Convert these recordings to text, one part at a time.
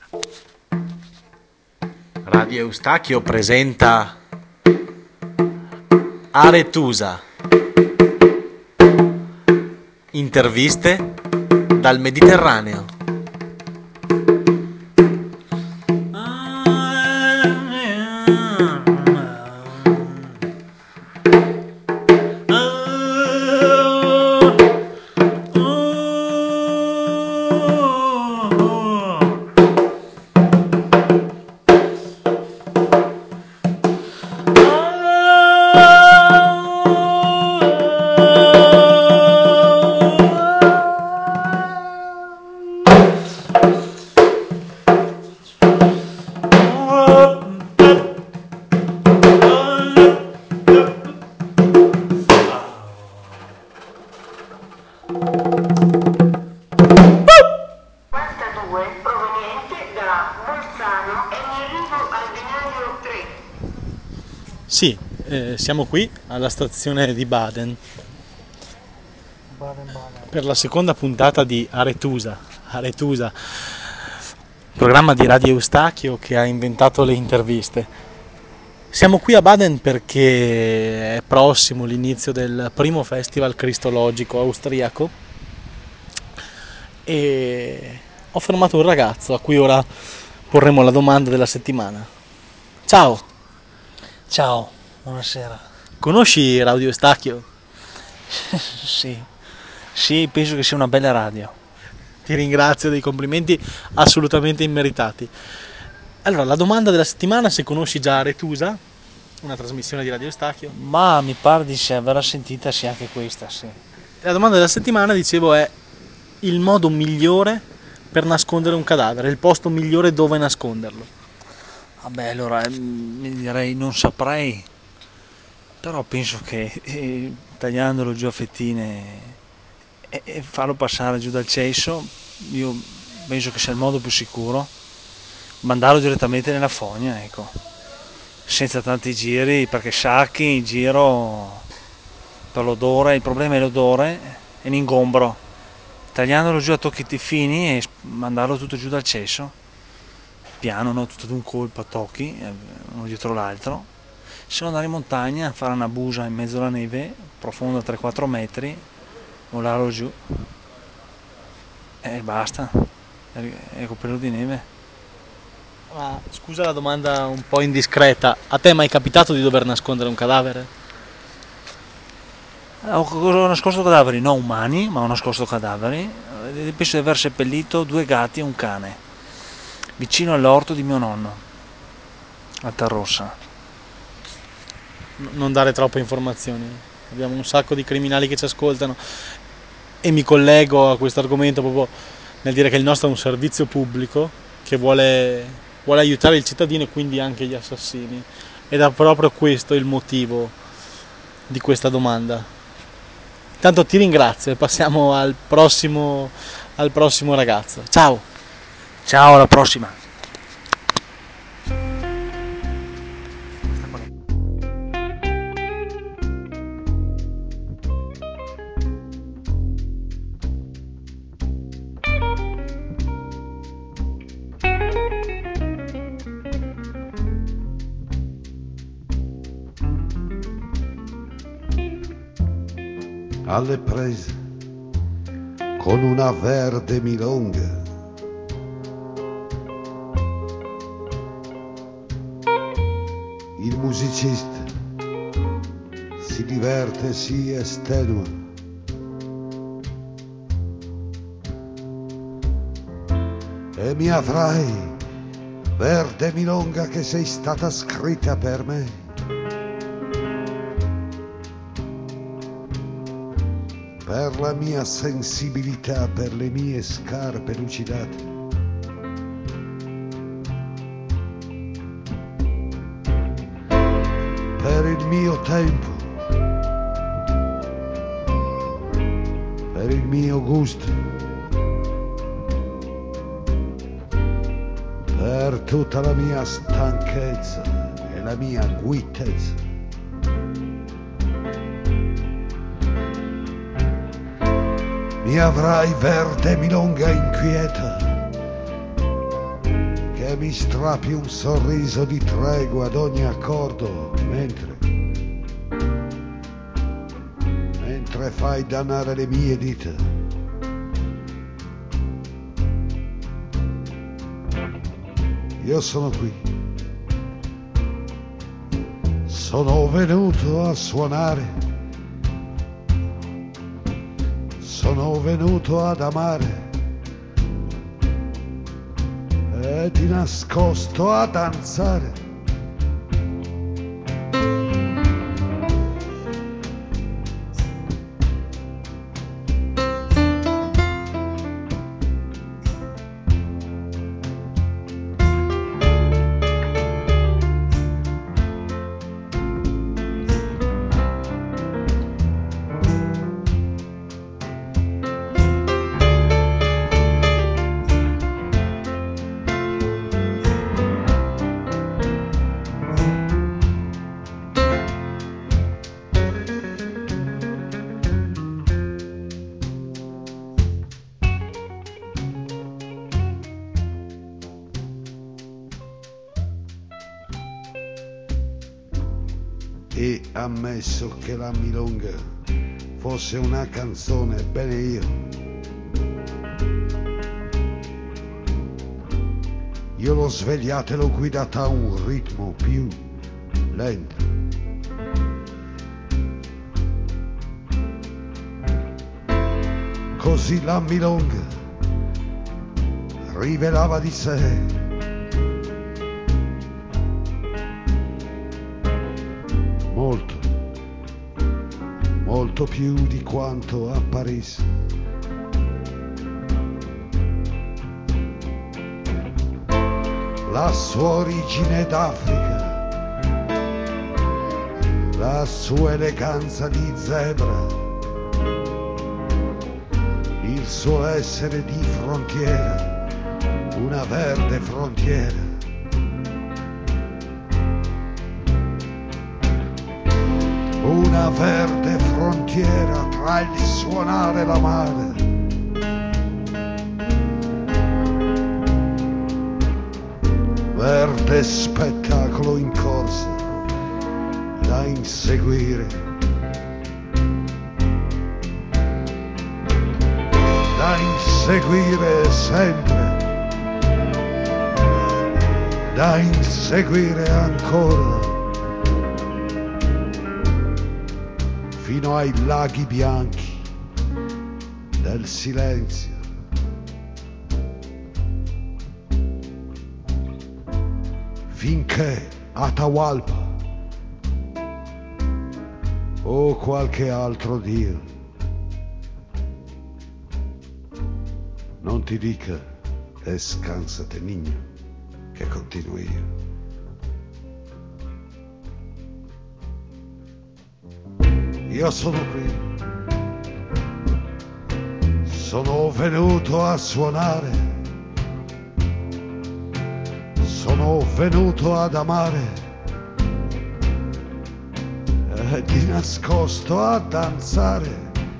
Radio Eustachio presenta Aretusa. Interviste dal Mediterraneo. Sì, siamo qui alla stazione di Baden per la seconda puntata di Aretusa, programma di Radio Eustachio che ha inventato le interviste. Siamo qui a Baden perché è prossimo l'inizio del primo festival cristologico austriaco e ho fermato un ragazzo a cui ora porremo la domanda della settimana. Ciao! Ciao, buonasera. Conosci Radio Eustachio? Sì, penso che sia una bella radio. Ti ringrazio dei complimenti assolutamente immeritati. Allora, la domanda della settimana: se conosci già Aretusa, una trasmissione di Radio Eustachio. Ma mi pare di averla sentita, sì, anche questa, sì. La domanda della settimana, dicevo, è il modo migliore per nascondere un cadavere, il posto migliore dove nasconderlo. Vabbè, allora, mi direi non saprei, però penso che tagliandolo giù a fettine e farlo passare giù dal cesso, io penso che sia il modo più sicuro. Mandarlo direttamente nella fogna, ecco, senza tanti giri, perché sacchi in giro per l'odore. Il problema è l'odore e l'ingombro. Tagliandolo giù a tocchetti fini e mandarlo tutto giù dal cesso, piano, no? Tutto d'un colpo a tocchi, uno dietro l'altro. Se no, andare in montagna, fare una busa in mezzo alla neve, profonda 3-4 metri, volarlo giù e basta, è coprirlo di neve. Ma scusa la domanda un po' indiscreta, a te è mai capitato di dover nascondere un cadavere? Ho nascosto cadaveri, non umani, ma ho nascosto cadaveri. Penso di aver seppellito 2 gatti e un cane vicino all'orto di mio nonno, a Tarrossa. Non dare troppe informazioni, abbiamo un sacco di criminali che ci ascoltano e mi collego a questo argomento proprio nel dire che il nostro è un servizio pubblico che vuole aiutare il cittadino e quindi anche gli assassini, ed è proprio questo il motivo di questa domanda. Intanto ti ringrazio e passiamo al prossimo ragazzo. Ciao! Ciao, alla prossima! Alle prese con una verde milonga, il musicista si diverte, si estenua, e mi avrai, verde milonga che sei stata scritta per me. Per la mia sensibilità, per le mie scarpe lucidate. Per il mio tempo, per il mio gusto, per tutta la mia stanchezza e la mia guitezza. Mi avrai, verde milonga inquieta, che mi strappi un sorriso di tregua ad ogni accordo, mentre fai dannare le mie dita. Io sono qui, sono venuto a suonare, sono venuto ad amare e di nascosto a danzare. E ammesso che la milonga fosse una canzone, ebbene io l'ho svegliata e l'ho guidata a un ritmo più lento. Così la milonga rivelava di sé molto più di quanto apparisse. La sua origine d'Africa, la sua eleganza di zebra, il suo essere di frontiera, una verde frontiera. Una verde frontiera tra il suonare e l'amare. Verde spettacolo in corsa da inseguire. Da inseguire sempre. Da inseguire ancora. Fino ai laghi bianchi del silenzio. Finché Atahualpa o qualche altro dio non ti dica descansate niño, che continuo io. Io sono qui, sono venuto a suonare, sono venuto ad amare e di nascosto a danzare.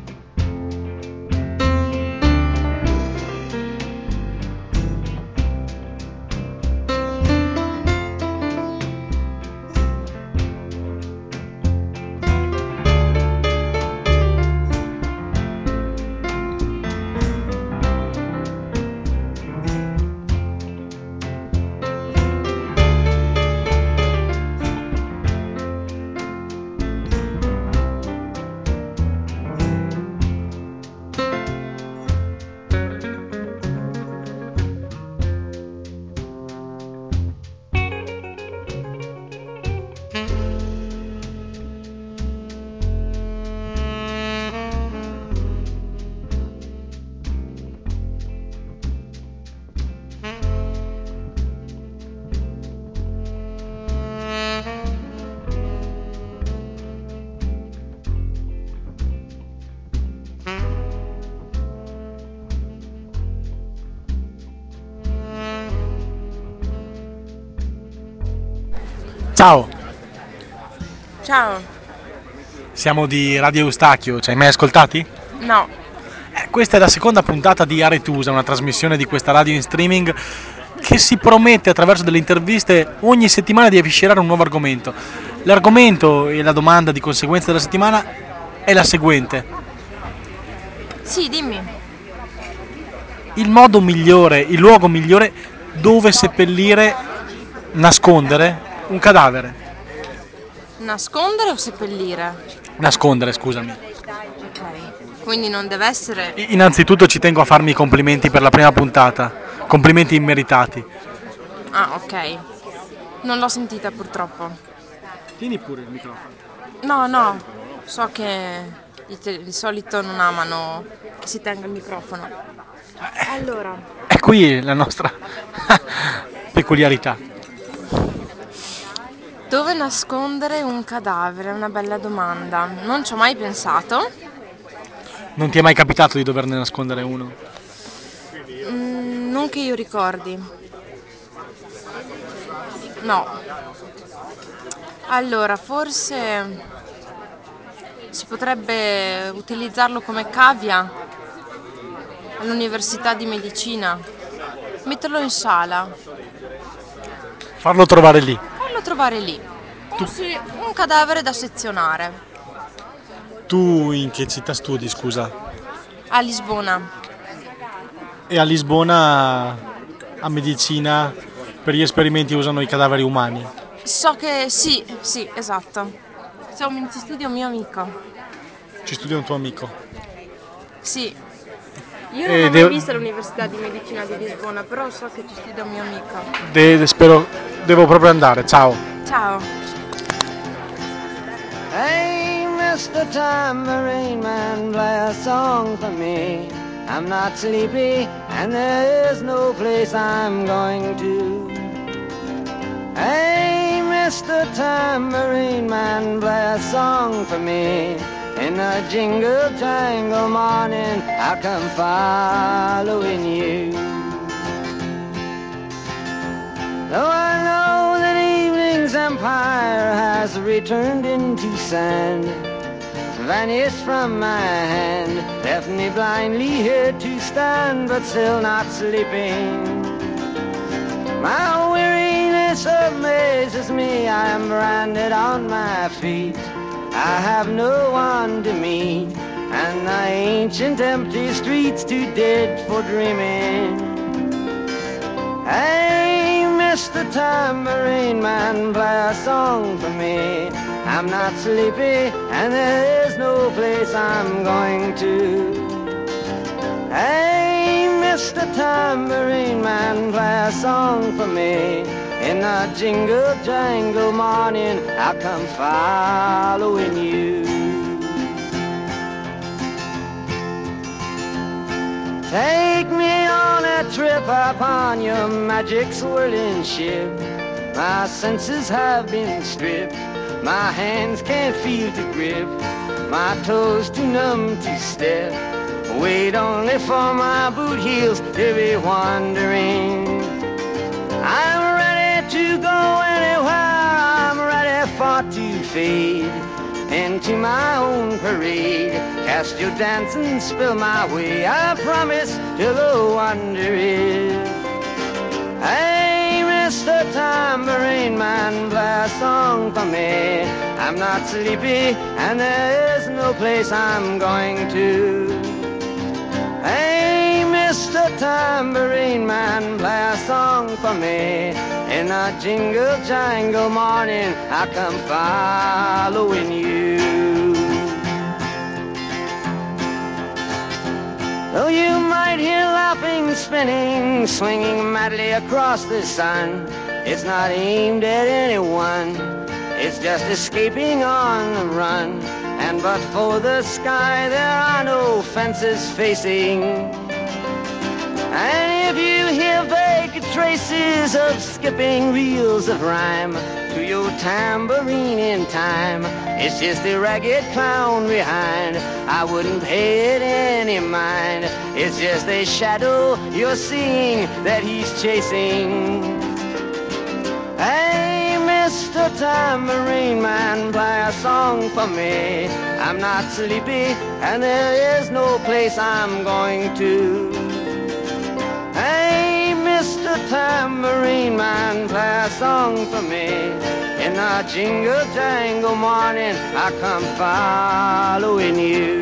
Ciao, Ciao, siamo di Radio Eustachio, ci hai mai ascoltati? no, Questa è la seconda puntata di Aretusa, una trasmissione di questa radio in streaming che si promette attraverso delle interviste ogni settimana di avvicinare un nuovo argomento. L'argomento e la domanda di conseguenza della settimana è la seguente. Sì, dimmi. Il modo migliore, il luogo migliore dove seppellire, nascondere un cadavere. Nascondere o seppellire? Nascondere, scusami. Ok. Quindi non deve essere... Innanzitutto ci tengo a farmi i complimenti per la prima puntata. Complimenti immeritati. Ah, ok. Non l'ho sentita purtroppo. Tieni pure il microfono. No. So che di solito non amano che si tenga il microfono. Allora, È qui la nostra peculiarità. dove nascondere un cadavere? È una bella domanda. Non ci ho mai pensato. Non ti è mai capitato di doverne nascondere uno? Non che io ricordi. No. Allora, forse si potrebbe utilizzarlo come cavia all'università di medicina. Metterlo in sala, Farlo trovare lì. farlo trovare lì. Un cadavere da sezionare. Tu in che città studi, scusa? A Lisbona. E a Lisbona a medicina per gli esperimenti usano i cadaveri umani. So che sì, esatto. Ci studia un mio amico. Ci studia un tuo amico. Sì. Io non l'ho mai vista all'università di medicina di Lisbona, però so che ci studia un mio amico. Spero, devo proprio andare, ciao. Ciao. Hey, Mr. Tambourine Man, play a song for me. I'm not sleepy, and there is no place I'm going to. Hey, Mr. Tambourine Man, play a song for me. In a jingle jangle morning, I'll come following you. Though I know that evening's empire has returned into sand, vanished from my hand, left me blindly here to stand, but still not sleeping. My weariness amazes me, I am branded on my feet. I have no one to meet, and the ancient empty streets too dead for dreaming. Hey, Mr. Tambourine Man, play a song for me. I'm not sleepy, and there is no place I'm going to. Hey, Mr. Tambourine Man, play a song for me. In the jingle jangle morning, I'll come following you. Take me on a trip upon your magic swirling ship. My senses have been stripped, my hands can't feel to grip, my toes too numb to step. Wait only for my boot heels to be wandering. I'm ready to go anywhere, I'm ready for to fade into my own parade. Cast your dancing spell my way, I promise to go under it. Hey, Mr. Tambourine Man, play a song for me. I'm not sleepy, and there is no place I'm going to. Hey, Mr. Tambourine Man, play a song for me. In a jingle jangle morning, I come following you. Though you might hear laughing, spinning, swinging madly across the sun, it's not aimed at anyone, it's just escaping on the run. And but for the sky, there are no fences facing. And if you hear vague traces of skipping reels of rhyme to your tambourine in time, it's just a ragged clown behind. I wouldn't pay it any mind. It's just a shadow you're seeing that he's chasing. Hey, Mr. Tambourine Man, play a song for me. I'm not sleepy, and there is no place I'm going to. Hey, Mr. Tambourine tambourine man, play a song for me. In the jingle jangle morning, I come following you.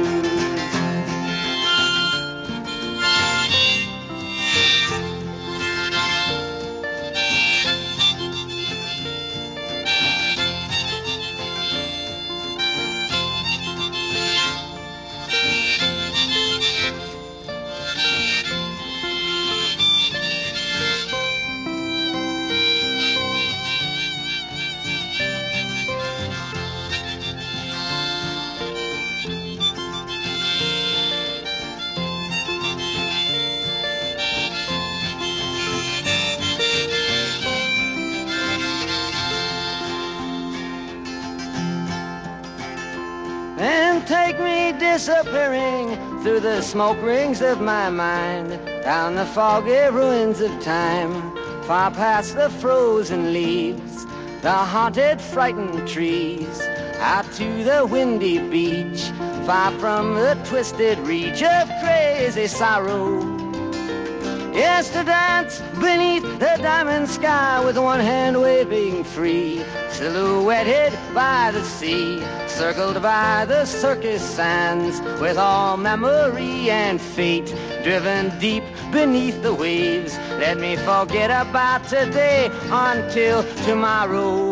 And take me disappearing through the smoke rings of my mind, down the foggy ruins of time, far past the frozen leaves, the haunted, frightened trees, out to the windy beach, far from the twisted reach of crazy sorrow. Yes, to dance beneath the diamond sky with one hand waving free, silhouetted by the sea, circled by the circus sands, with all memory and fate driven deep beneath the waves. Let me forget about today until tomorrow.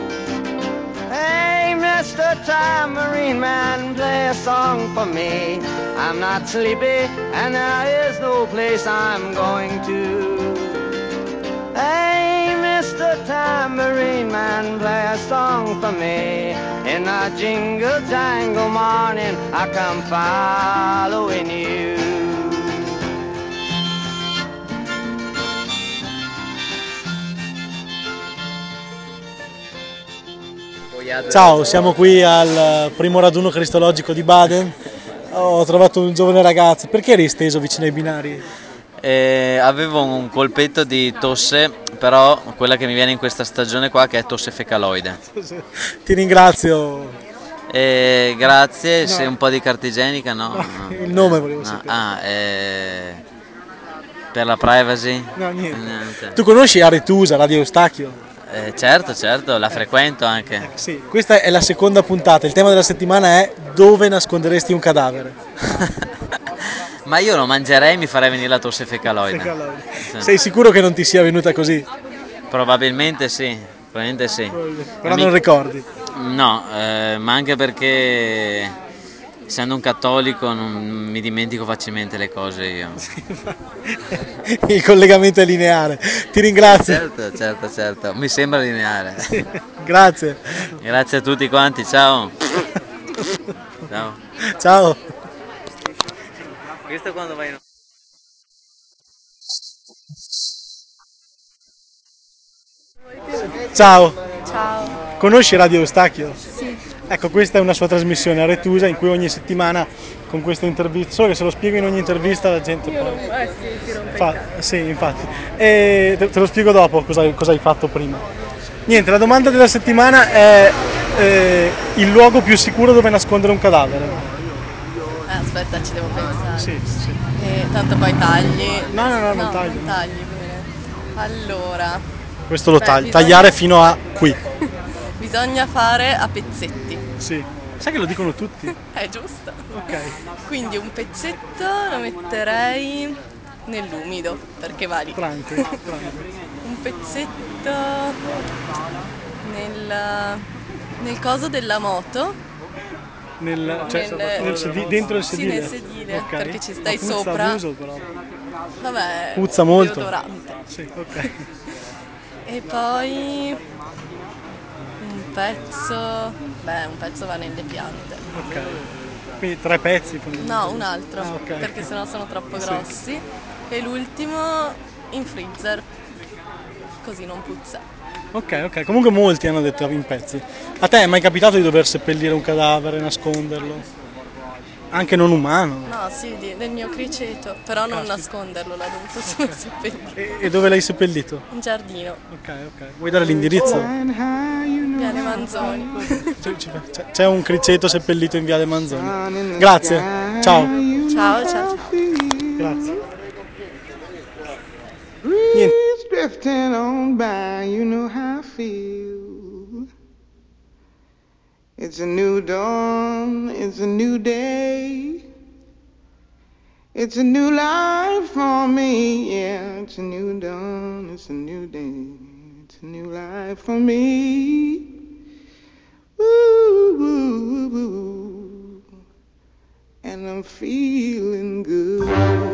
Hey, Mr. Tambourine Man, play a song for me. I'm not sleepy and there is no place I'm going to. Hey, Mr. Tambourine Man, play a song for me. In the jingle jangle morning, I come following you. Ciao, siamo qui al primo raduno cristologico di Baden. Ho trovato un giovane ragazzo. Perché eri steso vicino ai binari? Avevo un colpetto di tosse, però quella che mi viene in questa stagione qua, che è tosse fecaloide. Ti ringrazio. Grazie, No. se un po' di carta igienica, no? No, il nome volevo sapere. Per la privacy? No, niente. Niente. Tu conosci Aretusa, Radio Eustachio? Certo, la frequento anche. Sì, questa è la seconda puntata. Il tema della settimana è: dove nasconderesti un cadavere? Ma io lo mangerei e mi farei venire la tosse fecaloide. Sì. Sei sicuro che non ti sia venuta così? Probabilmente sì, Però non ricordi. No, ma anche perché essendo un cattolico non mi dimentico facilmente le cose io. Il collegamento è lineare. Ti ringrazio. Certo, mi sembra lineare. Sì, grazie. Grazie a tutti quanti, ciao. Ciao. Questo quando vai in... Ciao. Ciao. Conosci Radio Eustachio? Sì. Ecco, questa è una sua trasmissione a Retusa in cui ogni settimana con queste interviste, solo che se lo spiego in ogni intervista la gente poi... si rompe Sì, infatti. E te lo spiego dopo cosa hai fatto prima. Niente, la domanda della settimana è il luogo più sicuro dove nascondere un cadavere. Aspetta, ci devo pensare. Sì. Tanto poi tagli. No, non taglio. Non tagli, bene. Allora. Questo lo bisogna- tagliare fino a qui. Bisogna fare a pezzetti. Sì. Sai che lo dicono tutti? È giusto. Ok. Quindi un pezzetto lo metterei nell'umido, perché va lì. Tranquillo. Un pezzetto nel coso della moto. Dentro il sedile? Sì, nel sedile, Ok. perché ci stai Puzza sopra. muso, però. Vabbè, Puzza molto. deodorante. Sì, ok. E poi un pezzo va nelle piante. Ok. Quindi 3 pezzi. No, un altro, ok. perché sennò sono troppo Sì. grossi. E l'ultimo in freezer, così non puzza. Ok. Comunque molti hanno detto in pezzi. A te è mai capitato di dover seppellire un cadavere, nasconderlo? Anche non umano? No, sì, del mio criceto, però non nasconderlo, l'ho dovuto solo seppellire. E dove l'hai seppellito? In giardino, Ok. Vuoi dare l'indirizzo? Viale Manzoni. C'è un criceto seppellito in Viale Manzoni. Grazie. Ciao. Ciao. Grazie. Niente. drifting on by, you know how I feel. It's a new dawn, it's a new day. It's a new life for me, yeah. It's a new dawn, it's a new day. It's a new life for me. Ooh, ooh, ooh. And I'm feeling good.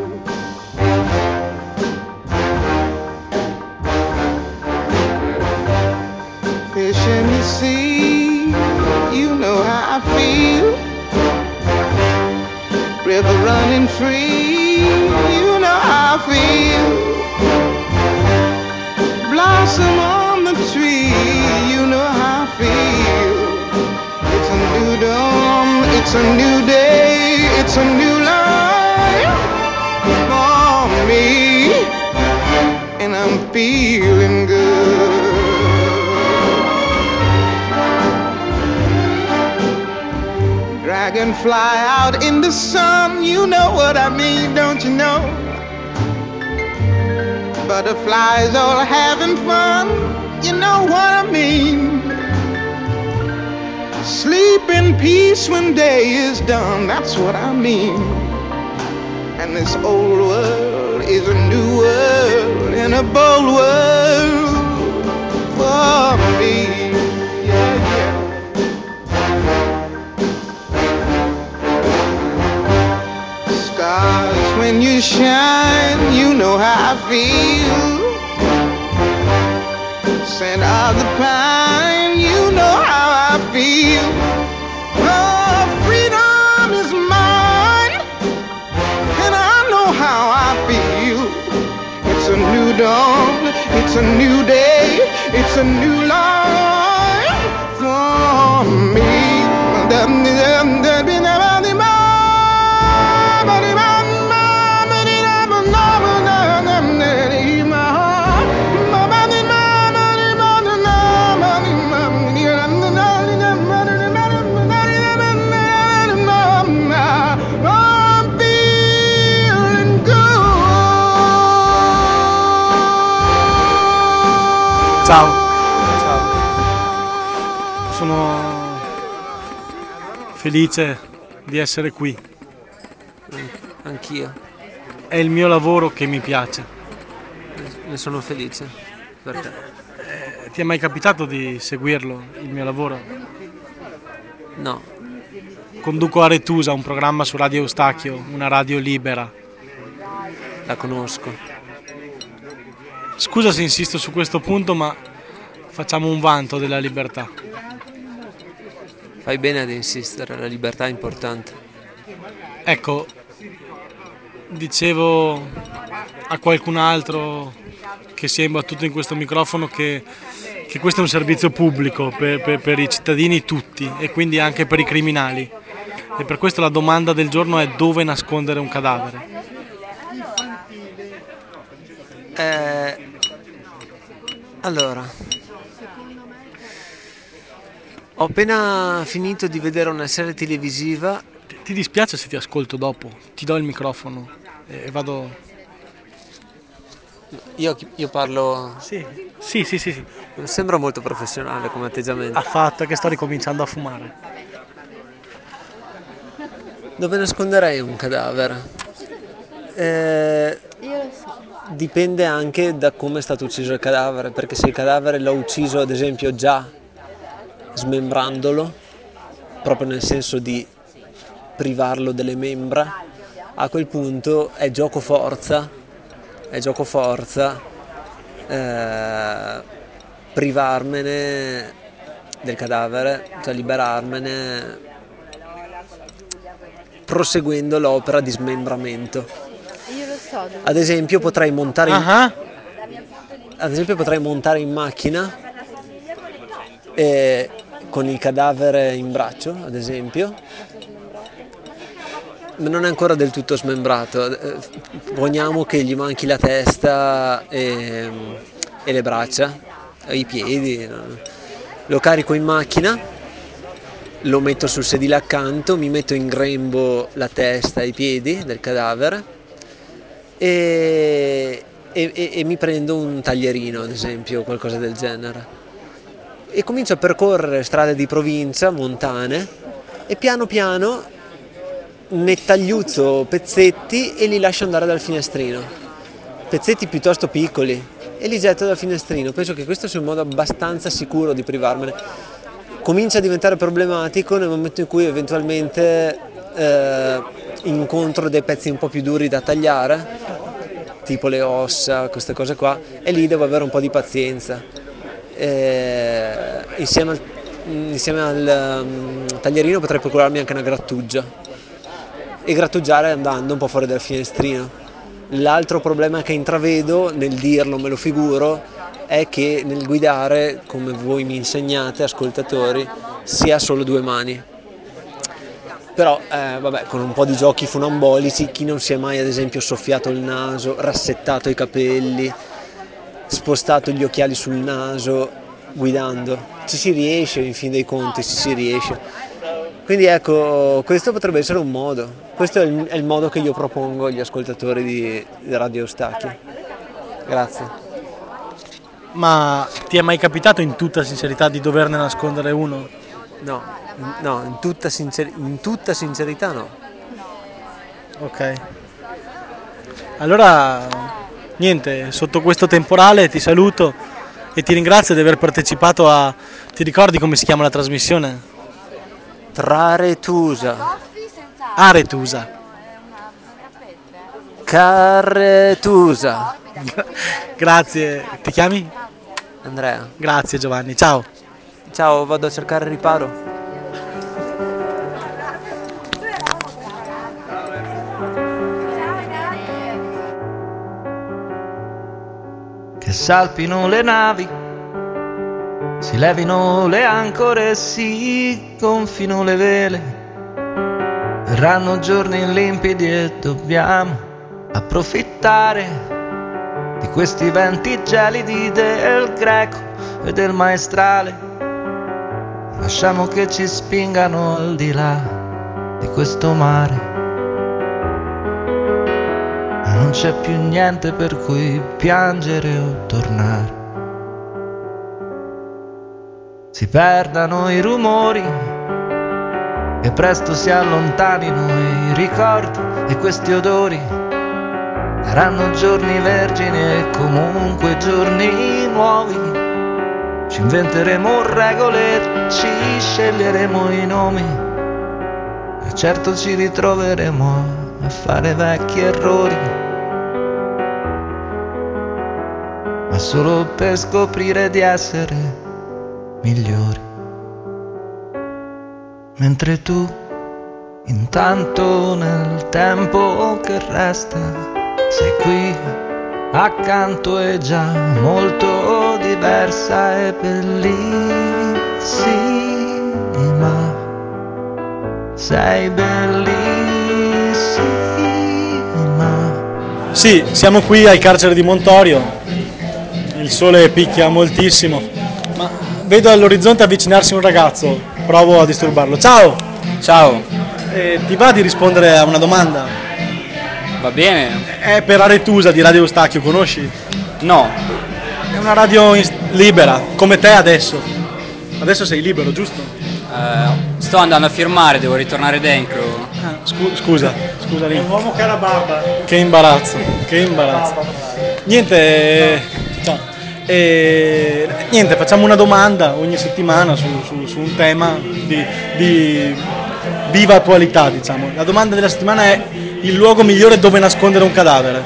Fish in the sea, you know how I feel. River running free, you know how I feel. Blossom on the tree, you know how I feel. It's a new dawn, it's a new day, it's a new life for me, and I'm feeling good. Dragonfly out in the sun, you know what I mean, don't you know? Butterflies all having fun, you know what I mean. Sleep in peace when day is done, that's what I mean. And this old world is a new world and a bold world for me. Yeah, yeah. Stars, when you shine, you know how I feel. Scent of the pine, you know how I feel. Oh, freedom is mine, and I know how I feel. It's a new dawn, it's a new day, it's a new life for me. I'm feeling good. Ciao, Ciao. sono felice di essere qui. Anch'io, È il mio lavoro che mi piace. ne sono felice per te. Ti è mai capitato di seguirlo, il mio lavoro? No, Conduco Aretusa, un programma su Radio Eustachio, una radio libera. la conosco. Scusa se insisto su questo punto, ma facciamo un vanto della libertà. Fai bene ad insistere, la libertà è importante. Ecco, dicevo a qualcun altro che si è imbattuto in questo microfono che questo è un servizio pubblico per i cittadini tutti e quindi anche per i criminali. E per questo la domanda del giorno è: dove nascondere un cadavere? Allora, ho appena finito di vedere una serie televisiva. Ti dispiace se ti ascolto dopo? Ti do il microfono e vado... Io parlo. Sì. Non sembra molto professionale come atteggiamento. Affatto, che sto ricominciando a fumare. Dove nasconderei un cadavere? Dipende anche da come è stato ucciso il cadavere, perché se il cadavere l'ho ucciso ad esempio già smembrandolo, proprio nel senso di privarlo delle membra, a quel punto è gioco forza privarmene del cadavere, cioè liberarmene proseguendo l'opera di smembramento. Ad esempio potrei montare in macchina con il cadavere in braccio, ad esempio, ma non è ancora del tutto smembrato. Poniamo che gli manchi la testa e le braccia, i piedi. Lo carico in macchina, lo metto sul sedile accanto, mi metto in grembo la testa e i piedi del cadavere e e mi prendo un taglierino, ad esempio, qualcosa del genere. E comincio a percorrere strade di provincia, montane, e piano piano ne tagliuzzo pezzetti e li lascio andare dal finestrino. Pezzetti piuttosto piccoli e li getto dal finestrino. Penso che questo sia un modo abbastanza sicuro di privarmene. Comincia a diventare problematico nel momento in cui eventualmente incontro dei pezzi un po' più duri da tagliare, tipo le ossa, queste cose qua, e lì devo avere un po' di pazienza. Insieme al taglierino potrei procurarmi anche una grattugia e grattugiare andando un po' fuori dal finestrino. L'altro problema che intravedo nel dirlo, me lo figuro, è che nel guidare, come voi mi insegnate, ascoltatori, si ha solo due mani. Però vabbè, con un po' di giochi funambolici, chi non si è mai ad esempio soffiato il naso, rassettato i capelli, spostato gli occhiali sul naso guidando, ci si riesce, in fin dei conti ci si riesce. Quindi ecco, questo potrebbe essere un modo, questo è il modo che io propongo agli ascoltatori di Radio Eustachio. Grazie. Ma ti è mai capitato in tutta sincerità di doverne nascondere uno? No, in tutta sincerità no. Ok. Allora, niente, sotto questo temporale ti saluto e ti ringrazio di aver partecipato a... Ti ricordi come si chiama la trasmissione? Traretusa. Aretusa. Carretusa. Grazie. Ti chiami? Andrea. Grazie Giovanni, ciao. Ciao, vado a cercare riparo. Che salpino le navi, si levino le ancore, si gonfino le vele. Verranno giorni limpidi e dobbiamo approfittare di questi venti gelidi del Greco e del Maestrale. Lasciamo che ci spingano al di là di questo mare. Non c'è più niente per cui piangere o tornare. Si perdano i rumori, che presto si allontanino i ricordi e questi odori. Saranno giorni vergini e comunque giorni nuovi. Ci inventeremo regole, ci sceglieremo i nomi. E certo ci ritroveremo a fare vecchi errori, ma solo per scoprire di essere migliori. Mentre tu, intanto nel tempo che resta, sei qui accanto e già molto diversa e bellissima. Sei bellissima. Sì, siamo qui al carcere di Montorio, il sole picchia moltissimo, ma vedo all'orizzonte avvicinarsi un ragazzo, provo a disturbarlo. Ciao! Ciao! Ti va di rispondere a una domanda? Va bene? È per Aretusa di Radio Eustachio, conosci? No. È una radio libera, come te adesso. Adesso sei libero, giusto? Sto andando a firmare, devo ritornare dentro. Scusa lì. È un uomo che ha la barba. Che imbarazzo. Niente, ciao. Niente, facciamo una domanda ogni settimana su un tema di viva attualità, diciamo. La domanda della settimana è: il luogo migliore dove nascondere un cadavere?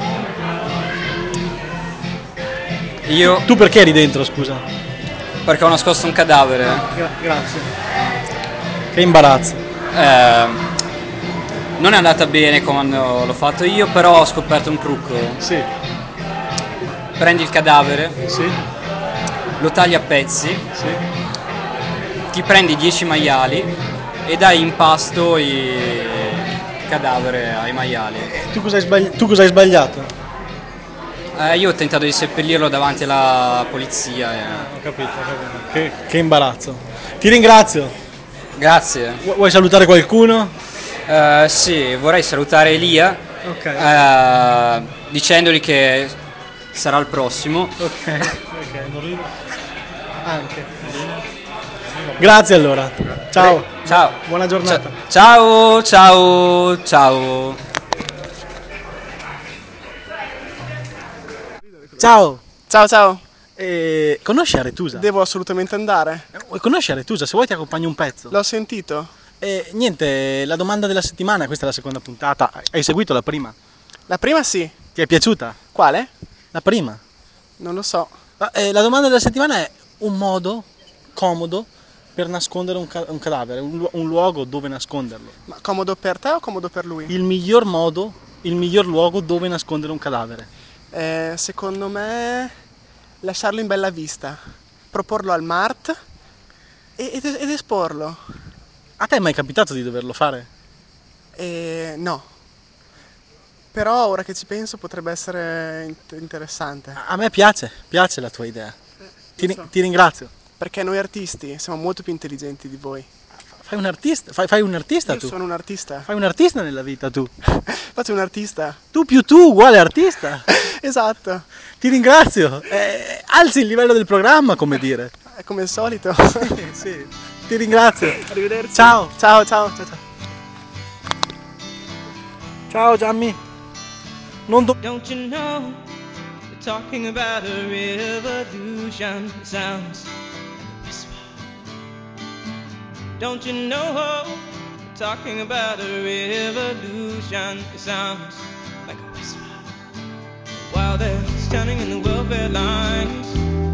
Tu perché eri dentro, scusa? Perché ho nascosto un cadavere. Grazie. Che imbarazzo. Non è andata bene quando l'ho fatto io, però ho scoperto un trucco. Sì. Prendi il cadavere, sì. Lo tagli a pezzi, sì. Ti prendi 10 maiali e dai in pasto il cadavere ai maiali. Tu cosa hai sbagliato? Io ho tentato di seppellirlo davanti alla polizia. Ho capito. Che imbarazzo. Ti ringrazio. Grazie. Vuoi salutare qualcuno? Sì, vorrei salutare Elia, dicendogli che sarà il prossimo. Ok, non rido. Anche. Grazie allora. Ciao. Ciao. Buona giornata. Ciao, ciao, ciao. Ciao. Ciao ciao. Conosci Aretusa? Devo assolutamente andare. Conosci Aretusa? Se vuoi ti accompagno un pezzo. L'ho sentito. Niente, la domanda della settimana, questa è la seconda puntata. Hai seguito la prima? La prima sì. Ti è piaciuta? Quale? La prima. Non lo so. La domanda della settimana è un modo comodo per nascondere un cadavere, un luogo dove nasconderlo. Ma comodo per te o comodo per lui? Il miglior modo, il miglior luogo dove nascondere un cadavere. Secondo me lasciarlo in bella vista, proporlo al Mart ed esporlo. A te è mai capitato di doverlo fare? No. Però ora che ci penso potrebbe essere interessante. A me piace la tua idea. Ti ringrazio. Perché noi artisti siamo molto più intelligenti di voi. Fai un artista? Fai un artista Io tu? sono un artista. Fai un artista nella vita tu? Faccio un artista. Tu più tu uguale artista. Esatto. Ti ringrazio. Alzi il livello del programma, come dire. È come al solito. Sì. Ti ringrazio. Arrivederci. Ciao. Ciao, ciao, ciao, ciao. Ciao Gianni. Don't you know we're talking about a revolution? It sounds like a whisper. Don't you know we're talking about a revolution? It sounds like a whisper. While they're standing in the welfare lines,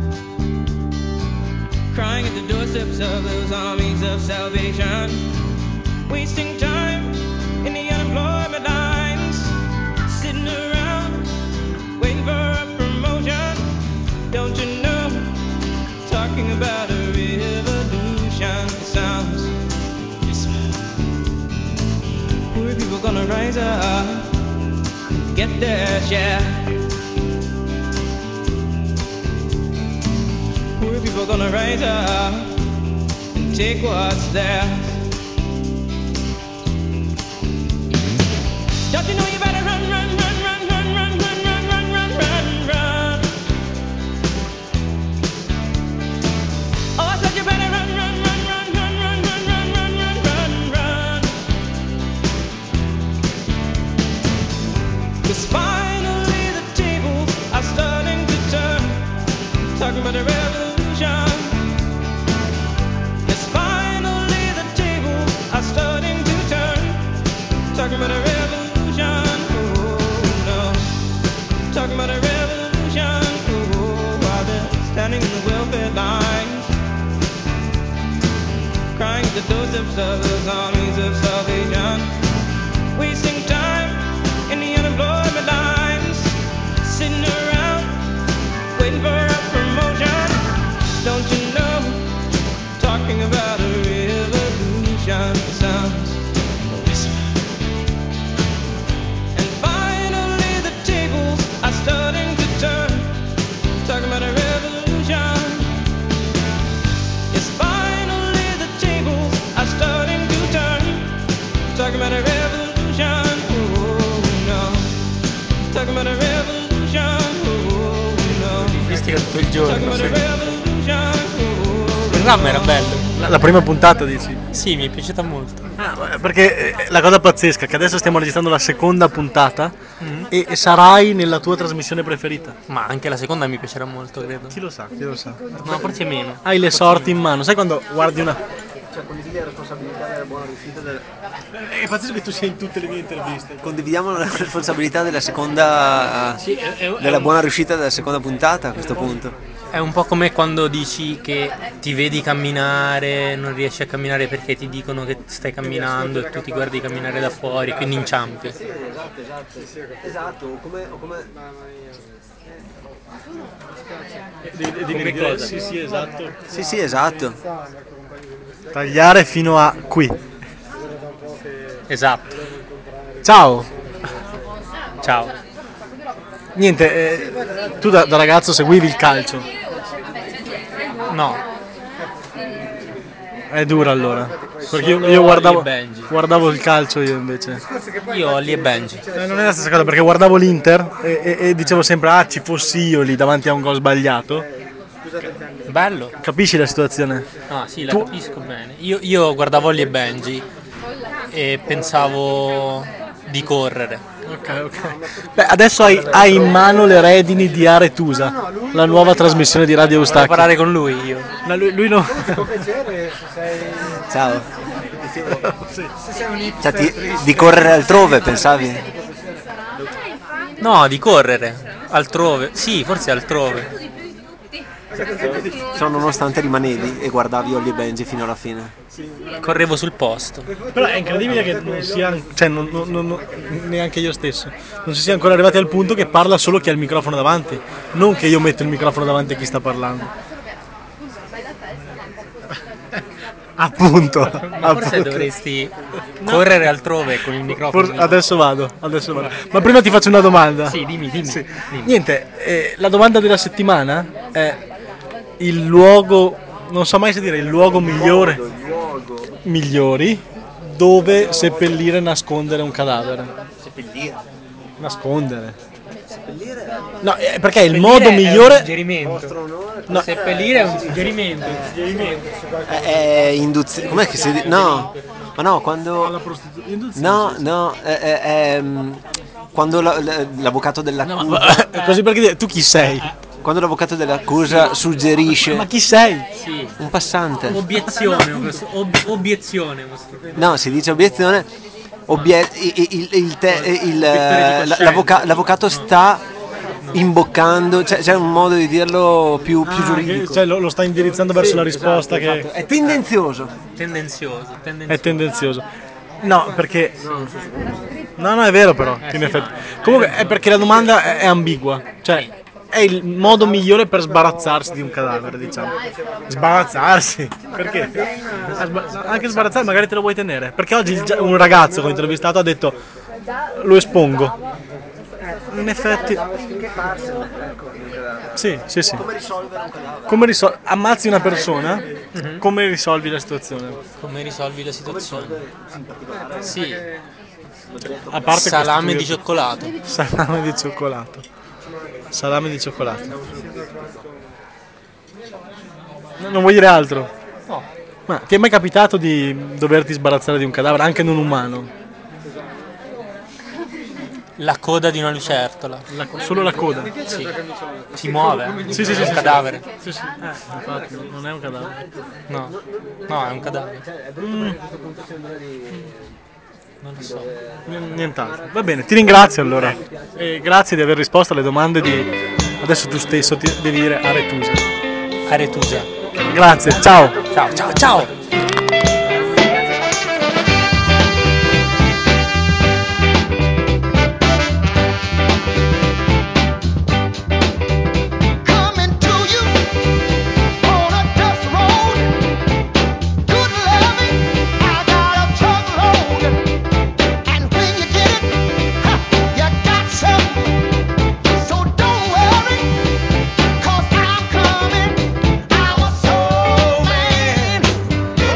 crying at the doorsteps of those armies of salvation, wasting time in the unemployment lines, sitting around waiting for a promotion. Don't you know, talking about a revolution. It sounds poor people gonna rise up and get their share. Poor people gonna rise up and take what's theirs. Don't you know you better run, run, run, run, run, run, run, run, run, run, run, run. Oh, I said you better run, run, run, run, run, run, run, run, run, run, run, run. 'Cause finally the tables are starting to turn. Talking about a revolution. Yes, finally the tables are starting to turn. Talking about a revolution. Talking about a revolution, while they're standing in the welfare lines, crying at the doorsteps of those armies of salvation, wasting time in the unemployment lines, sitting around waiting for a promotion. Don't you know, talking about a revolution sounds a whisper. Starting to turn, talking about a revolution. Yes, finally the tables are starting to turn, talking about a revolution. Oh no, talking about a revolution. Oh no, Visti tutto il talking giorno. about a revolution. Il programma era bello. La prima puntata dici? Sì, mi è piaciuta molto. Perché la cosa pazzesca è che adesso stiamo registrando la seconda puntata e sarai nella tua trasmissione preferita. Ma anche la seconda mi piacerà molto, credo. Chi lo sa, chi lo sa. Ma forse meno. Hai le sorti in mano, sai quando guardi una... Cioè condividi la responsabilità della buona riuscita È pazzesco che tu sia in tutte le mie interviste. Condividiamo la responsabilità della seconda della buona riuscita della seconda puntata a questo punto. È un po' come quando dici che ti vedi camminare, non riesci a camminare perché ti dicono che stai camminando e tu ti guardi camminare da fuori, quindi inciampi. Esatto, come Come cosa? Sì, esatto. Sì, esatto. Tagliare fino a qui. Esatto. Ciao. Ciao. Niente, tu da ragazzo seguivi il calcio? No. È dura allora. Perché io Solo guardavo, Ollie e Benji. guardavo il calcio io invece. Io Ollie e Benji. Non è la stessa cosa perché guardavo l'Inter e dicevo sempre ci fossi io lì davanti a un gol sbagliato. Bello. Capisci la situazione? Ah sì, la capisco bene. Io guardavo Ollie e Benji e pensavo di correre. Ok. Beh, adesso hai in mano le redini di Aretusa, la nuova trasmissione di Radio Devo Eustachio. parlare con lui io. No, lui no. Ciao. Cioè, di correre altrove, pensavi? No, di correre. Altrove. Sì, forse altrove. Cioè, nonostante rimanevi e guardavi Ollie e Benji fino alla fine. Correvo sul posto. Però è incredibile che non sia, cioè neanche io stesso, non si sia ancora arrivati al punto che parla solo chi ha il microfono davanti, non che io metto il microfono davanti a chi sta parlando. Appunto. Ma forse dovresti correre altrove con il microfono. Adesso vado. Ma prima ti faccio una domanda. Sì, dimmi. Sì. Niente, la domanda della settimana è il luogo, non so mai se dire il luogo migliori dove seppellire e nascondere un cadavere. Nascondere. No, perché il modo migliore. È un suggerimento. No. Seppellire è un suggerimento. È induzione. Com'è che si dice? No, ma no, quando. No, quando l'avvocato dell'accusa. Così perché tu chi sei? Quando l'avvocato dell'accusa suggerisce. Ma chi sei? Sì. Un passante. Obiezione. No, si dice obiezione. L'avvocato sta imboccando, c'è un modo di dirlo più giuridico. Cioè lo sta indirizzando verso la risposta esatto. È tendenzioso. È tendenzioso. No, perché no, è vero però, in effetti. Comunque è perché la domanda è ambigua, cioè è il modo migliore per sbarazzarsi di un cadavere, diciamo. Sbarazzarsi? Perché? Anche sbarazzare magari te lo vuoi tenere. Perché oggi un ragazzo che ho intervistato ha detto lo espongo. In effetti. Sì. Come risolvere? Ammazzi una persona? Come risolvi la situazione? Come risolvi la situazione? Sì. A parte salame di cioccolato. Salame di cioccolato. Non vuoi dire altro? No. Ma ti è mai capitato di doverti sbarazzare di un cadavere, anche non umano? La coda di una lucertola. Solo la coda? Sì. Si muove. Sì. È un cadavere. Sì. Infatti, non è un cadavere. No, è un cadavere. Non lo so. Nient'altro. Va bene, ti ringrazio allora. E grazie di aver risposto alle domande di. Adesso tu stesso ti devi dire Aretusa. Grazie, ciao. Ciao. I'm a soul man.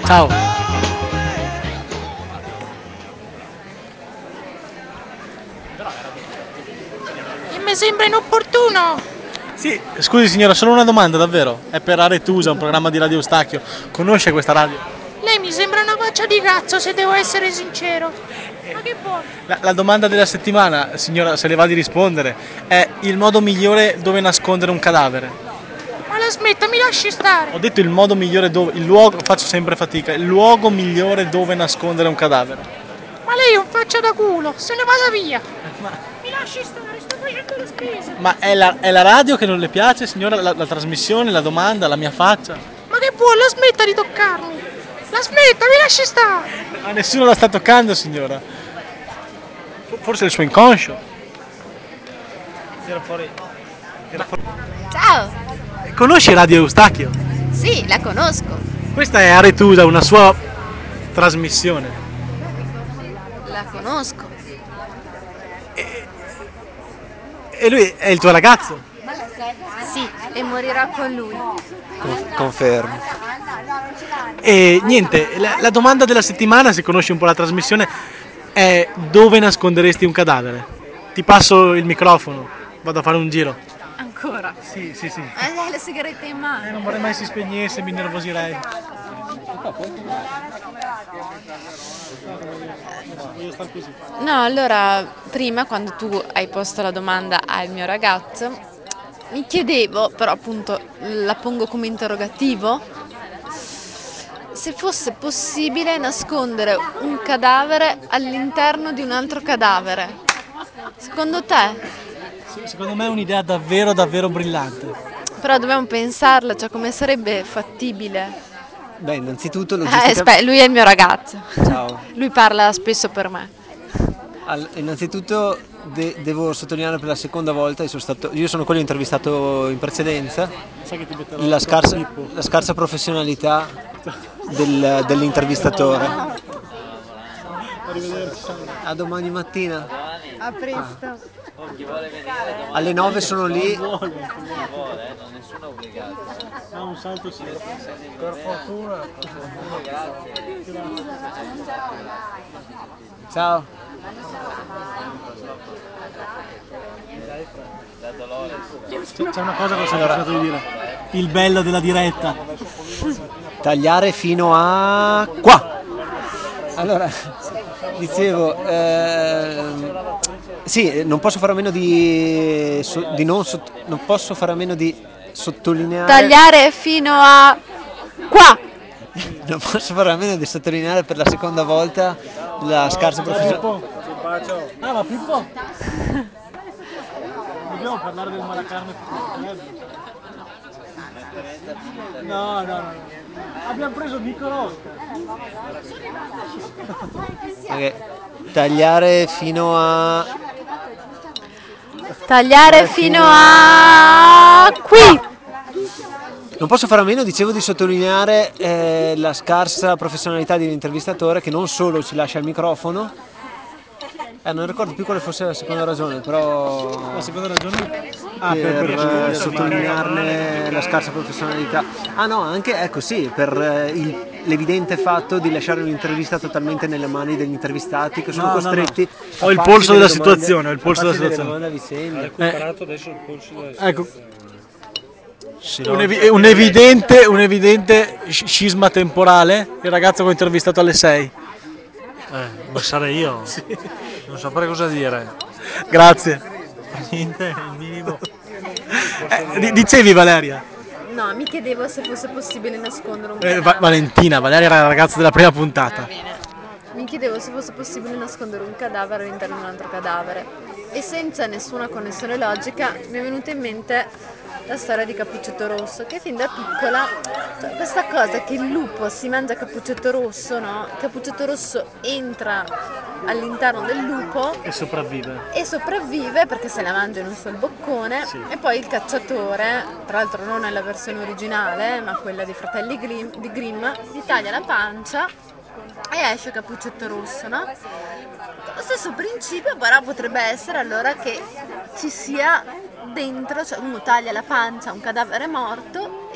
Ciao. E mi sembra inopportuno. Sì, scusi signora, solo una domanda davvero. È per Aretusa, un programma di Radio Eustachio. Conosce questa radio? Lei mi sembra una faccia di cazzo, se devo essere sincero. Ma che buono. La domanda della settimana, signora, se le va di rispondere, è il modo migliore dove nascondere un cadavere. Ma la smetta, mi lasci stare. Ho detto il modo migliore dove, il luogo, faccio sempre fatica, il luogo migliore dove nascondere un cadavere. Ma lei è un faccia da culo, se ne vada via. Mi lasci stare, sto facendo le spese. Ma è la radio che non le piace, signora? La trasmissione, la domanda, la mia faccia? Ma che vuole, la smetta di toccarmi. La smetta, mi lasci stare. Ma nessuno la sta toccando, signora. Forse è il suo inconscio. Tira fuori. Ciao! Conosci Radio Eustachio? Sì, la conosco. Questa è Aretusa, una sua trasmissione. La conosco. E lui è il tuo ragazzo? Sì, e morirò con lui. Confermo. E niente, la domanda della settimana, se conosci un po' la trasmissione, è dove nasconderesti un cadavere? Ti passo il microfono, vado a fare un giro. Ancora? Sì. Hai la sigaretta in mano. Non vorrei mai si spegnesse, mi innervosirei. Voglio star così. No, allora, prima quando tu hai posto la domanda al mio ragazzo, mi chiedevo, però appunto la pongo come interrogativo, se fosse possibile nascondere un cadavere all'interno di un altro cadavere. Secondo te? Secondo me è un'idea davvero, davvero brillante. Però dobbiamo pensarla, cioè come sarebbe fattibile. Beh, innanzitutto Aspetta, lui è il mio ragazzo. Ciao. Lui parla spesso per me. Innanzitutto devo sottolineare per la seconda volta, io sono quello intervistato in precedenza, la scarsa professionalità dell'intervistatore. A domani mattina. A presto. Alle 9 sono lì. Nessuno è obbligato. Un salto sì. Per fortuna. Ciao. C'è una cosa che ho sempre pensato di dire. Il bello della diretta. Tagliare fino a qua. Allora, dicevo, sì, non posso fare a meno non posso fare a meno di sottolineare. Tagliare fino a qua. Non posso fare a meno di sottolineare per la seconda volta la scarsa professionalità. Ah, ma Pippo? Dobbiamo parlare del Maracarme? No. Abbiamo preso Nico Rosca. Okay. Tagliare fino a qui. Non posso fare a meno, dicevo, di sottolineare la scarsa professionalità di un intervistatore che non solo ci lascia il microfono, non ricordo più quale fosse la seconda ragione, però La seconda ragione? per sottolinearne la scarsa professionalità. Ah no, anche, ecco sì, per l'evidente fatto di lasciare un'intervista totalmente nelle mani degli intervistati che sono costretti Ho il polso della situazione, ho il polso della situazione. Vicenda. Ha recuperato adesso il polso della Ecco. situazione. Un evidente scisma temporale. Il ragazzo che ho intervistato alle 6. Ma sarei io? Sì. Non saprei cosa dire. Grazie. Niente, il minimo. Dicevi Valeria? No, mi chiedevo se fosse possibile nascondere un Valentina, Valeria era la ragazza della prima puntata. Mi chiedevo se fosse possibile nascondere un cadavere all'interno di un altro cadavere. E senza nessuna connessione logica mi è venuta in mente la storia di Cappuccetto Rosso, che fin da piccola, questa cosa che il lupo si mangia Cappuccetto Rosso, no? Cappuccetto Rosso entra all'interno del lupo E sopravvive perché se la mangia in un sol boccone, e poi il cacciatore, tra l'altro non nella versione originale ma quella dei fratelli Grimm, gli taglia la pancia e esce Cappuccetto Rosso, no? Lo stesso principio però potrebbe essere allora che ci sia dentro, cioè uno taglia la pancia a un cadavere morto e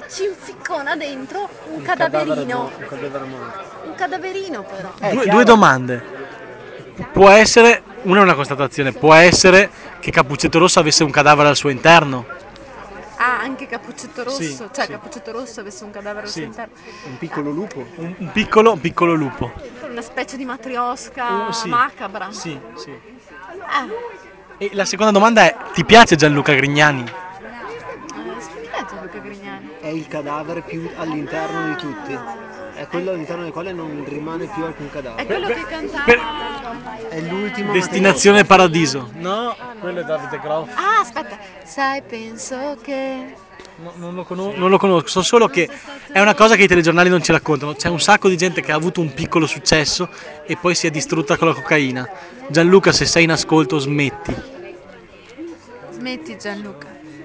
ci inficcona dentro un cadaverino. Un cadavere morto. Un cadaverino però. Due domande. Può essere, una è una constatazione, può essere che Cappuccetto Rosso avesse un cadavere al suo interno? Ah, anche Cappuccetto Rosso, Sì, cioè sì. Cappuccetto Rosso avesse un cadavere al suo interno. Un piccolo lupo. Un piccolo lupo. Una specie di matriosca Sì. macabra. Sì, sì. Eh, E la seconda domanda è, ti piace Gianluca Grignani? mi piace Luca Grignani. È il cadavere più all'interno di tutti. È quello all'interno del quale non rimane più alcun È cadavere. quello che cantava. È l'ultimo. Destinazione Paradiso. No, quello è Davide Groff. Ah, aspetta. Sai, penso che... Non lo conosco, so solo che è una cosa che i telegiornali non ci raccontano. C'è un sacco di gente che ha avuto un piccolo successo e poi si è distrutta con la cocaina. Gianluca, se sei in ascolto, smetti. Smetti Gianluca.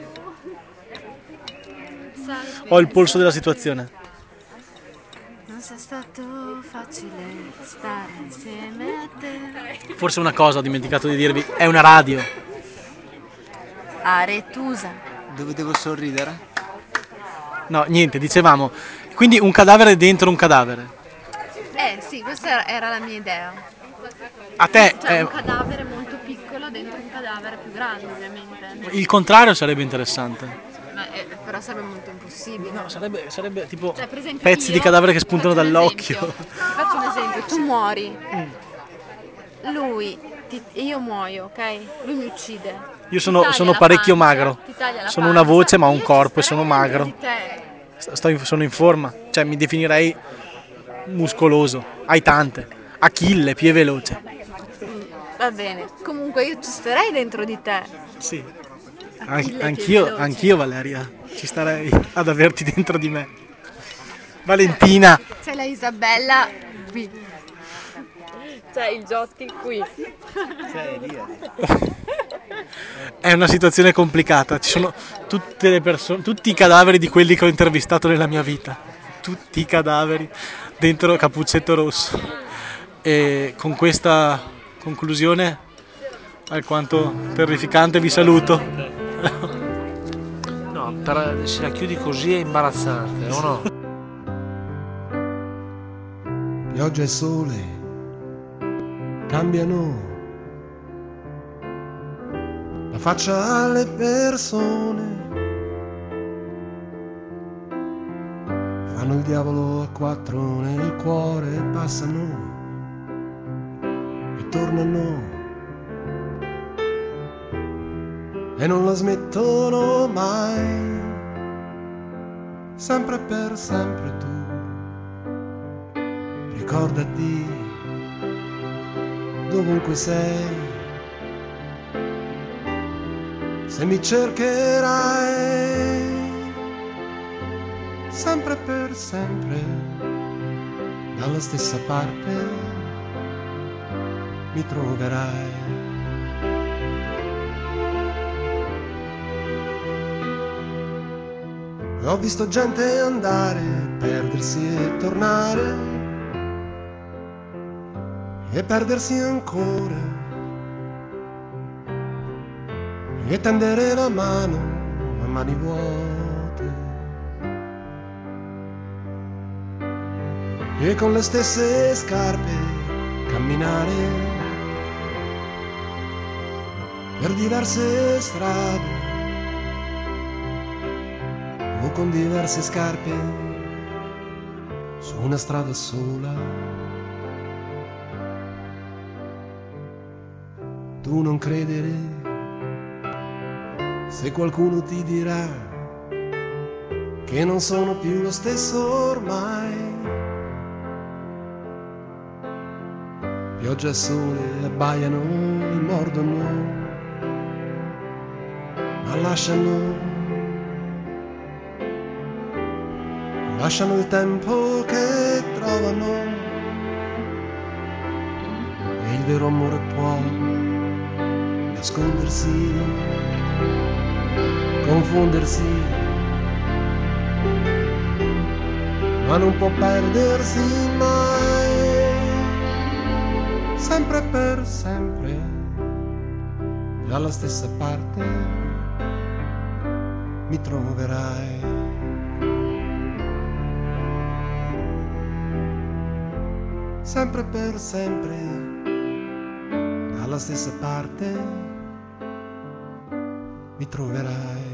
Sai, Ho il polso della situazione. non sia stato facile stare insieme a te. Forse una cosa ho dimenticato di dirvi, è una radio. Aretusa. Dove devo sorridere? No, niente, dicevamo. Quindi un cadavere dentro un cadavere. Sì, questa era la mia idea. A te Cioè un cadavere molto piccolo dentro un cadavere più grande, ovviamente. il contrario sarebbe interessante. Ma, però sarebbe molto impossibile. No, sarebbe tipo Cioè, per esempio, pezzi di io cadavere che spuntano faccio un dall'occhio. esempio. Faccio un esempio, tu muori. Io muoio, ok? Lui mi uccide. Io Ti taglia sono la parecchio pancia, magro. ti taglia la Sono pancia. una voce ma ho un Io corpo e ci sono starei dentro magro. di te. Sono in forma. Cioè mi definirei muscoloso. Hai tante. Achille, più veloce. Va bene. Comunque io ci starei dentro di te. Sì. Achille che è veloce. Anch'io Valeria. Ci starei ad averti dentro di me. Valentina. C'è la Isabella qui. C'è il Giotti qui. È una situazione complicata. Ci sono tutte le persone, tutti i cadaveri di quelli che ho intervistato nella mia vita. Tutti i cadaveri dentro Cappuccetto Rosso. E con questa conclusione alquanto terrificante vi saluto. No, se la chiudi così è imbarazzante, o no? Pioggia e sole cambiano la faccia alle persone, fanno il diavolo a quattro nel cuore, passano e tornano e non la smettono mai, sempre per sempre tu. Ricordati, dovunque sei, se mi cercherai, sempre per sempre, dalla stessa parte mi troverai. Ho visto gente andare, perdersi e tornare, e perdersi ancora, e tendere la mano a mani vuote, e con le stesse scarpe camminare per diverse strade, o con diverse scarpe su una strada sola. Tu non credere se qualcuno ti dirà che non sono più lo stesso ormai. Pioggia e sole abbaiano e mordono, ma lasciano il tempo che trovano, e il vero amore può nascondersi, confondersi, ma non può perdersi mai, sempre per sempre, dalla stessa parte mi troverai. sempre per sempre, dalla stessa parte mi troverai.